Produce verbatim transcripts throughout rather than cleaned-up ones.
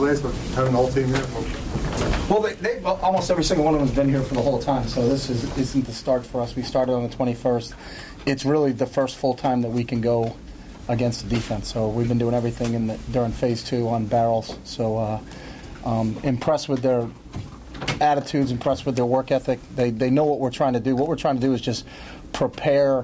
ways, but having the whole team here. Well, they, they almost every single one of them has been here for the whole time, so this is, isn't the start for us. We started on the twenty-first. It's really the first full time that we can go against the defense. So we've been doing everything in the, during phase two on barrels. So uh, um, impressed with their attitudes, impressed with their work ethic. They they know what we're trying to do. What we're trying to do is just prepare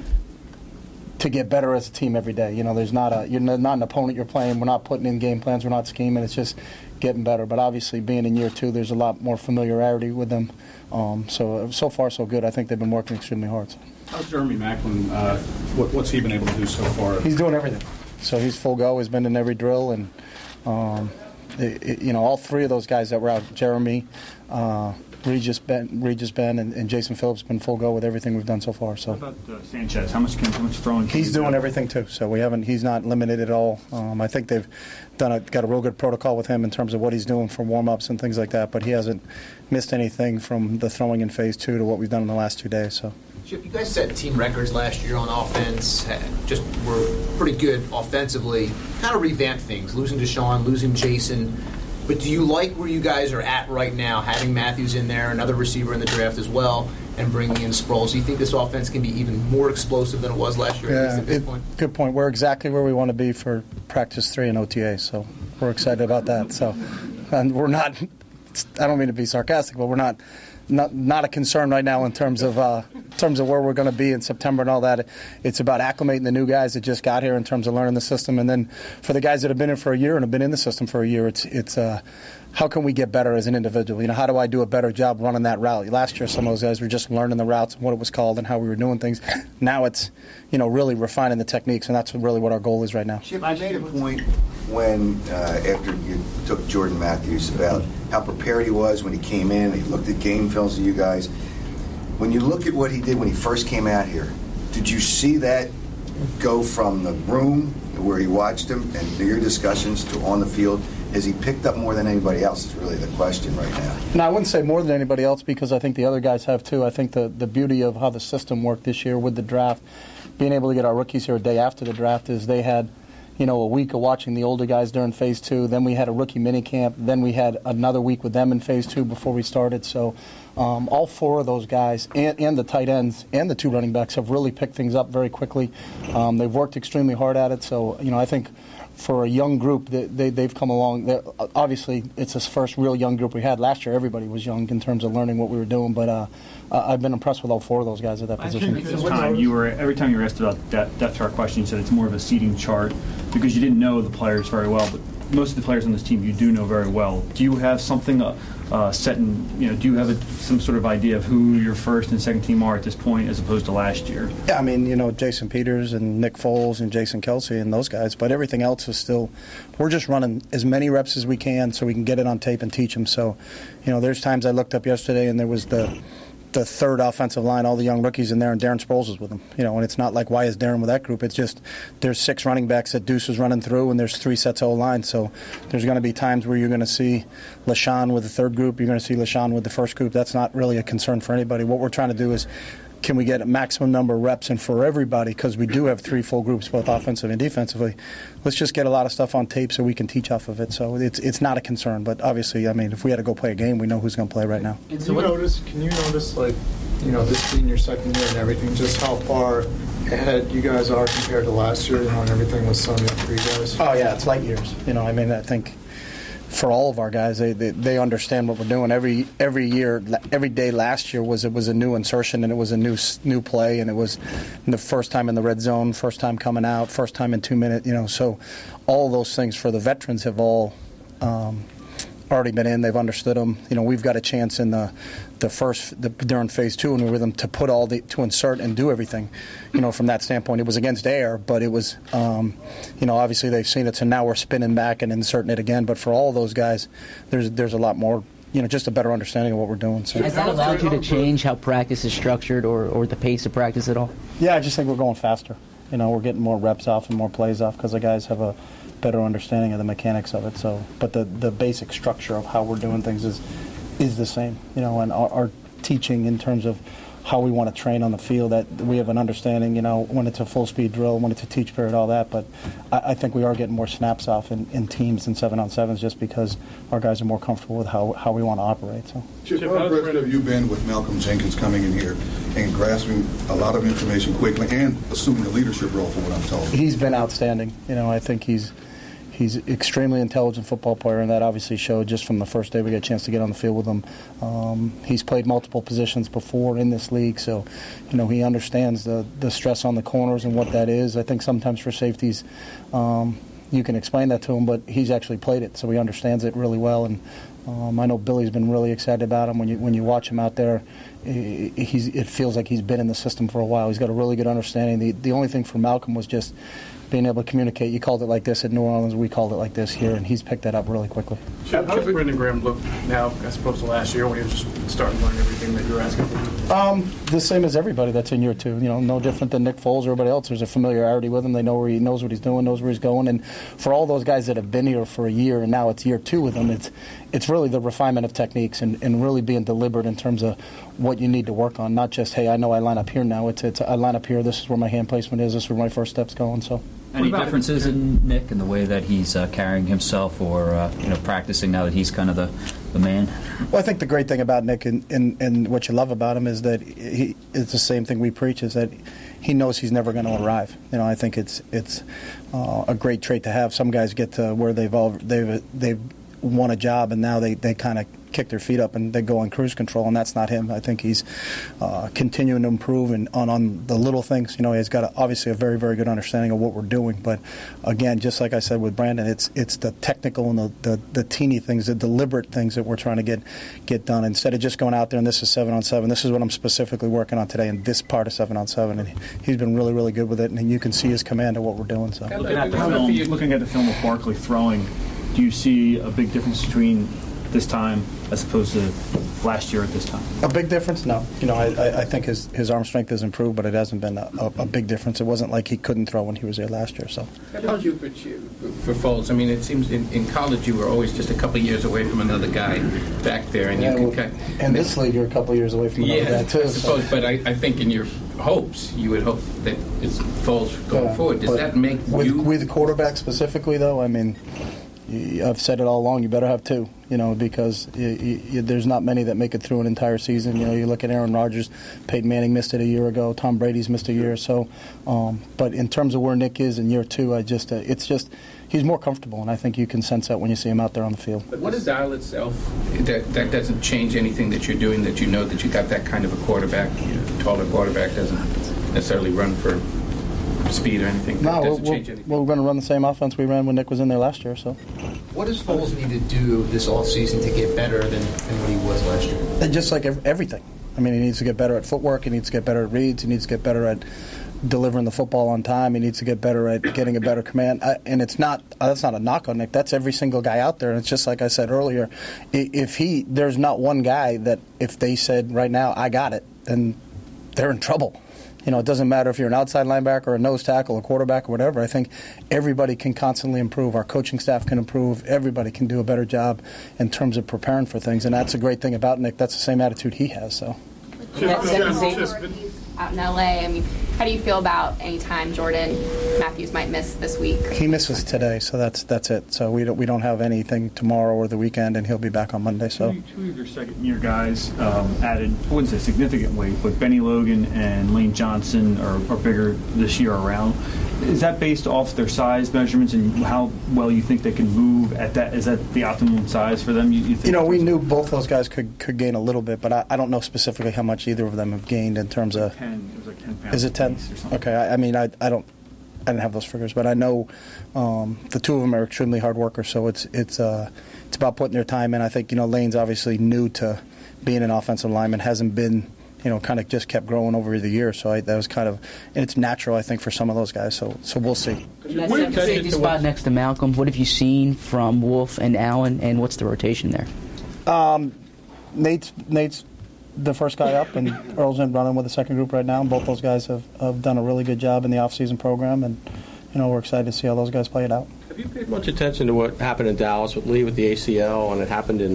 to get better as a team every day. You know, there's not a you're not an opponent you're playing. We're not putting in game plans. We're not scheming. It's just getting better. But obviously, being in year two, there's a lot more familiarity with them. Um, so so far so good. I think they've been working extremely hard. How's Jeremy Maclin? Uh, what, what's he been able to do so far? He's doing everything. So he's full go. He's been in every drill, and um, it, it, you know, all three of those guys that were out, Jeremy, uh, Regis Ben, Regis Ben, and, and Jason Phillips, been full go with everything we've done so far. So. How about uh, Sanchez? How much can, how much throwing? Can he's doing do? everything too. So we haven't. He's not limited at all. Um, I think they've done a, got a real good protocol with him in terms of what he's doing for warm ups and things like that. But he hasn't missed anything from the throwing in phase two to what we've done in the last two days. So. You guys set team records last year on offense. Just were pretty good offensively. Kind of revamped things. Losing Deshaun, losing Jason. But do you like where you guys are at right now, having Matthews in there, another receiver in the draft as well, and bringing in Sproles? Do you think this offense can be even more explosive than it was last year, yeah, at least at this it, point? Good point. We're exactly where we want to be for practice three and O T A, so we're excited about that. So, and we're not, I don't mean to be sarcastic, but we're not Not, not a concern right now in terms of uh, in terms of where we're going to be in September and all that. It's about acclimating the new guys that just got here in terms of learning the system, and then for the guys that have been in for a year and have been in the system for a year, it's it's uh, how can we get better as an individual? You know, how do I do a better job running that route? Last year, some of those guys were just learning the routes and what it was called and how we were doing things. Now it's, you know, really refining the techniques, and that's really what our goal is right now. Chip, I made a point when uh, after you took Jordan Matthews about how prepared he was when he came in. He looked at game films of you guys. When you look at what he did when he first came out here, did you see that go from the room where he watched him and your discussions to on the field? Has he picked up more than anybody else is really the question right now. No, I wouldn't say more than anybody else because I think the other guys have too. I think the, the beauty of how the system worked this year with the draft, being able to get our rookies here a day after the draft, is they had, you know, a week of watching the older guys during phase two. Then we had a rookie mini camp. Then we had another week with them in phase two before we started. So um, all four of those guys and, and the tight ends and the two running backs have really picked things up very quickly. Um, they've worked extremely hard at it. So, you know, I think for a young group, they, they, they've come along. They're, obviously, it's the first real young group we had. Last year, everybody was young in terms of learning what we were doing. But uh, I've been impressed with all four of those guys at that position. This time, you were, every time you were asked about depth, depth chart question, you said it's more of a seating chart because you didn't know the players very well. But most of the players on this team you do know very well. Do you have something uh, uh, set in, you know, do you have a, some sort of idea of who your first and second team are at this point as opposed to last year? Yeah, I mean, you know, Jason Peters and Nick Foles and Jason Kelsey and those guys, but everything else is still, we're just running as many reps as we can so we can get it on tape and teach them. So, you know, there's times I looked up yesterday and there was the the third offensive line, all the young rookies in there, and Darren Sproles is with them. You know, and it's not like, why is Darren with that group? It's just there's six running backs that Deuce is running through, and there's three sets of O-line. So there's going to be times where you're going to see LaShawn with the third group, you're going to see LaShawn with the first group. That's not really a concern for anybody. What we're trying to do is, can we get a maximum number of reps? And for everybody, because we do have three full groups, both offensively and defensively, let's just get a lot of stuff on tape so we can teach off of it. So it's it's not a concern. But obviously, I mean, if we had to go play a game, we know who's going to play right now. Can you notice, can you notice, like, you know, this being your second year and everything, just how far ahead you guys are compared to last year, you know, and everything was summing up for you guys? Oh, yeah, it's light years. You know, I mean, I think for all of our guys, they, they they understand what we're doing. Every every year, every day last year was it was a new insertion and it was a new new play and it was the first time in the red zone, first time coming out, first time in two minutes. You know, so all those things for the veterans have all um, already been in. They've understood them. You know, we've got a chance in the the first the, during phase two and we were with them to put all the to insert and do everything. You know, from that standpoint, it was against air, but it was, um, you know, obviously they've seen it, so now we're spinning back and inserting it again. But for all those guys, there's there's a lot more, you know, just a better understanding of what we're doing. So. Has that allowed you to change how practice is structured or, or the pace of practice at all? Yeah, I just think we're going faster. You know, we're getting more reps off and more plays off because the guys have a better understanding of the mechanics of it. So, but the the basic structure of how we're doing things is is the same. You know, and our, our teaching in terms of how we want to train on the field. That we have an understanding, you know, when it's a full speed drill, when it's a teach period, all that. But I, I think we are getting more snaps off in, in teams than seven on sevens, just because our guys are more comfortable with how how we want to operate. So, Chip, how impressed have you been with Malcolm Jenkins coming in here and grasping a lot of information quickly and assuming a leadership role, for what I'm told? He's been outstanding. You know, I think he's. He's an extremely intelligent football player, and that obviously showed just from the first day we got a chance to get on the field with him. Um, he's played multiple positions before in this league, so you know he understands the, the stress on the corners and what that is. I think sometimes for safeties, um, you can explain that to him, but he's actually played it, so he understands it really well. And um, I know Billy's been really excited about him. When you when you watch him out there, he's it feels like he's been in the system for a while. He's got a really good understanding. The the only thing for Malcolm was just being able to communicate. You called it like this in New Orleans, we called it like this here, and he's picked that up really quickly. How does Brendan Graham look now as opposed to last year when he was just starting to learn everything that you were asking him? Um, the same as everybody that's in year two. You know, no different than Nick Foles or everybody else. There's a familiarity with him. They know where he knows what he's doing, knows where he's going. And for all those guys that have been here for a year and now it's year two with him, it's it's really the refinement of techniques and, and really being deliberate in terms of what you need to work on. Not just, hey, I know I line up here now. It's it's I line up here. This is where my hand placement is. This is where my first step's going. So. Any differences in Nick and the way that he's uh, carrying himself or uh, you know practicing now that he's kind of the, the man? Well, I think the great thing about Nick and, and, and what you love about him is that he it's the same thing we preach, is that he knows he's never going to arrive. You know, I think it's it's uh, a great trait to have. Some guys get to where they've all, they've they've won a job and now they, they kind of kick their feet up and they go on cruise control, and that's not him. I think he's uh, continuing to improve and on, on the little things. You know, he's got a, obviously a very, very good understanding of what we're doing. But again, just like I said with Brandon, it's it's the technical and the, the, the teeny things, the deliberate things that we're trying to get get done. Instead of just going out there and this is seven on seven, this is what I'm specifically working on today in this part of seven on seven. And he's been really, really good with it, and you can see his command of what we're doing. So looking at the film, looking at the film of Barkley throwing, do you see a big difference between this time as opposed to last year at this time? A big difference? No. You know, I, I, I think his, his arm strength has improved, but it hasn't been a, a, a big difference. It wasn't like he couldn't throw when he was there last year. So. How about you for, for Foles? I mean, it seems in, in college you were always just a couple of years away from another guy back there, and yeah, you well, can kind. In this league, you're a couple of years away from another yeah, guy too. I suppose, so. But I, I think in your hopes, you would hope that it's Foles going yeah, forward. Does that make with, you with the quarterback specifically, though? I mean, I've said it all along. You better have two, you know, because you, you, there's not many that make it through an entire season. You know, you look at Aaron Rodgers, Peyton Manning missed it a year ago. Tom Brady's missed a year. So, um, but in terms of where Nick is in year two, I just uh, it's just he's more comfortable, and I think you can sense that when you see him out there on the field. But what is dial itself? That that doesn't change anything that you're doing. That you know that you got that kind of a quarterback. A taller quarterback doesn't necessarily run for speed or anything. No, doesn't we're, change anything. we're going to run the same offense we ran when Nick was in there last year. So, what does Foles need to do this offseason to get better than, than what he was last year? And just like everything. I mean, he needs to get better at footwork. He needs to get better at reads. He needs to get better at delivering the football on time. He needs to get better at getting a better command. I, and it's not that's not a knock on Nick. That's every single guy out there. And it's just like I said earlier. If he there's not one guy that if they said right now I got it, then they're in trouble. You know, it doesn't matter if you're an outside linebacker, a nose tackle, a quarterback, or whatever. I think everybody can constantly improve. Our coaching staff can improve. Everybody can do a better job in terms of preparing for things. And that's a great thing about Nick. That's the same attitude he has. So. Out in L A, I mean, how do you feel about any time Jordan Matthews might miss this week? He misses today, so that's that's it. So we don't we don't have anything tomorrow or the weekend, and he'll be back on Monday. So two, two of your second-year guys um, added, I wouldn't say significant weight, but Benny Logan and Lane Johnson are, are bigger this year around. Is that based off their size measurements and how well you think they can move at that? Is that the optimum size for them? You, you, think you know, we knew both those guys could, could gain a little bit, but I, I don't know specifically how much either of them have gained in terms of. ten, it was like ten pounds. Is it ten? Okay, I, I mean, I, I don't, I didn't have those figures, but I know um, the two of them are extremely hard workers. So it's it's uh, it's about putting their time in. I think you know Lane's obviously new to being an offensive lineman, hasn't been. You know, kind of just kept growing over the years. So I, that was kind of, and it's natural, I think, for some of those guys. So, so we'll see. That's that safety spot next to Malcolm. What have you seen from Wolf and Allen, and what's the rotation there? Um, Nate's Nate's the first guy up, and Earl's in running with the second group right now. And both those guys have, have done a really good job in the off-season program, and you know we're excited to see how those guys play it out. Have you paid much attention to what happened in Dallas with Lee with the A C L, and it happened in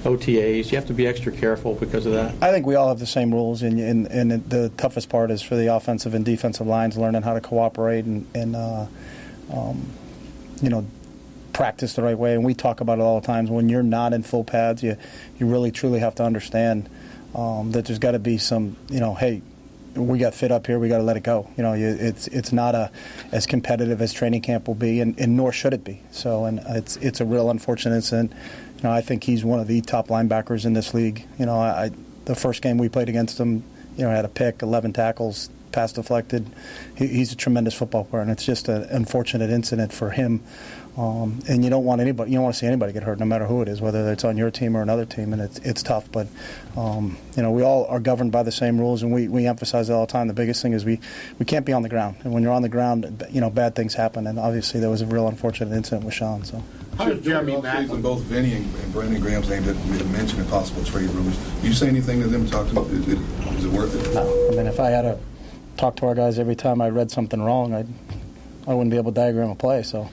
O T As. You have to be extra careful because of that. I think we all have the same rules, and, and, and the toughest part is for the offensive and defensive lines learning how to cooperate and, and uh, um, you know, practice the right way. And we talk about it all the time. When you're not in full pads, you you really truly have to understand um, that there's got to be some, you know, hey, we got fit up here, we got to let it go. You know, you, it's it's not a as competitive as training camp will be, and, and nor should it be. So, and it's it's a real unfortunate incident. You know, I think he's one of the top linebackers in this league. You know, I, the first game we played against him, you know, had a pick, eleven tackles, pass deflected. He, he's a tremendous football player, and it's just an unfortunate incident for him. Um, and you don't want anybody, you don't want to see anybody get hurt, no matter who it is, whether it's on your team or another team, and it's it's tough. But um, you know, we all are governed by the same rules, and we, we emphasize it all the time. The biggest thing is we, we can't be on the ground, and when you're on the ground, you know, bad things happen. And obviously, there was a real unfortunate incident with Sean. So. How does Jeremy Maclin, both Vinny and, and Brandon Graham's name that we had mentioned in possible trade rumors? Do you say anything to them? Talk to them. Is it, is it worth it? No. I mean, if I had to talk to our guys every time I read something wrong, I'd. I wouldn't be able to diagram a play. So,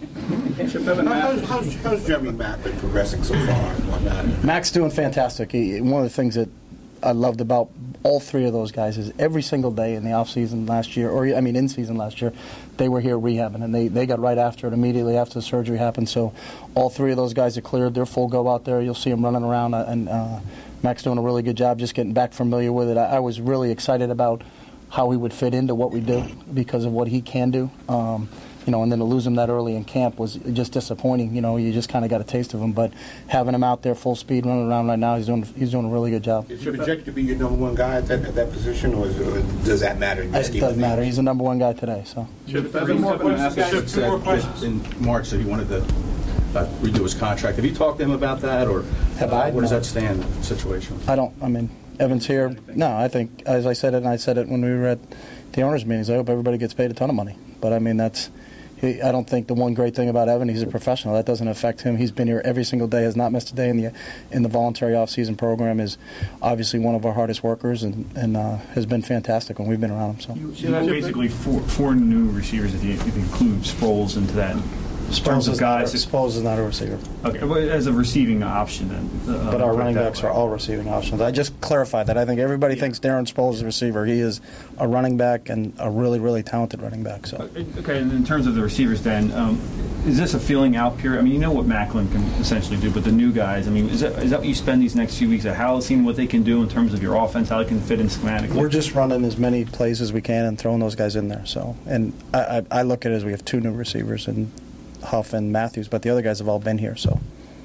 how's, how's, how's Jeremy Mack been progressing so far? Mac's doing fantastic. He, one of the things that I loved about all three of those guys is every single day in the off season last year, or I mean in season last year, they were here rehabbing, and they, they got right after it immediately after the surgery happened. So, all three of those guys are cleared. They're full go out there. You'll see them running around, and uh, Mac's doing a really good job just getting back familiar with it. I, I was really excited about how he would fit into what we do because of what he can do. Um, you know, and then to lose him that early in camp was just disappointing. You know, you just kind of got a taste of him. But having him out there full speed running around right now, he's doing he's doing a really good job. Is he projected to be your number one guy at that, at that position, or, is, or does that matter? In it doesn't matter. He's the number one guy today. So. Two more questions. Two more questions. In March, that he wanted to uh, redo his contract. Have you talked to him about that, or have uh, I? Where does that stand? The situation. I don't. I mean. Evans here. No, I think, as I said it, and I said it when we were at the owners' meetings, I hope everybody gets paid a ton of money. But, I mean, that's, he, I don't think the one great thing about Evan, he's a professional. That doesn't affect him. He's been here every single day, has not missed a day in the in the voluntary off-season program, is obviously one of our hardest workers, and, and uh, has been fantastic when we've been around him. So you, you have basically four, four new receivers if you, if you include Sproles into that. Sproles is, guys, not, Sproles is not a receiver. Okay, well, as a receiving option then. Uh, but our running backs are all receiving options. I just clarified that. I think everybody yeah. thinks Darren Sproles is a receiver. He is a running back and a really, really talented running back. So. Okay, and in terms of the receivers then, um, is this a filling out period? I mean, you know what Maclin can essentially do, but the new guys, I mean, is that, is that what you spend these next few weeks at? How seeing what they can do in terms of your offense, how they can fit in schematically? We're just running as many plays as we can and throwing those guys in there. So, and I, I, I look at it as we have two new receivers, and Huff and Matthews, but the other guys have all been here. So,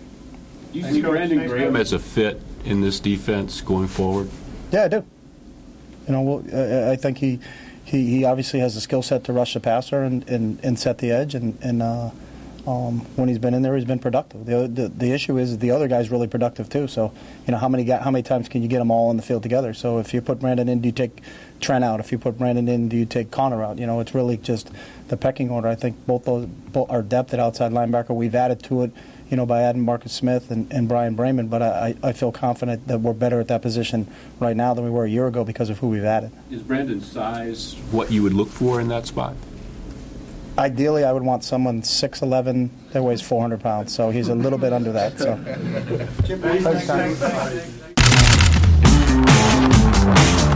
do you see Brandon Graham as a fit in this defense going forward? Yeah, I do. You know, well, uh, I think he, he he obviously has the skill set to rush the passer and, and, and set the edge, and, and uh, um, when he's been in there, he's been productive. The, the the issue is the other guy's really productive too. So, you know, how many how many times can you get them all on the field together? So if you put Brandon in, do you take Trent out? If you put Brandon in, do you take Connor out? You know, it's really just the pecking order. I think both those, both our depth at outside linebacker, we've added to it, you know, by adding Marcus Smith and, and Brian Brayman. But I, I feel confident that we're better at that position right now than we were a year ago because of who we've added. Is Brandon's size what you would look for in that spot? Ideally, I would want someone six eleven that weighs four hundred pounds. So he's a little bit under that. So. Thanks,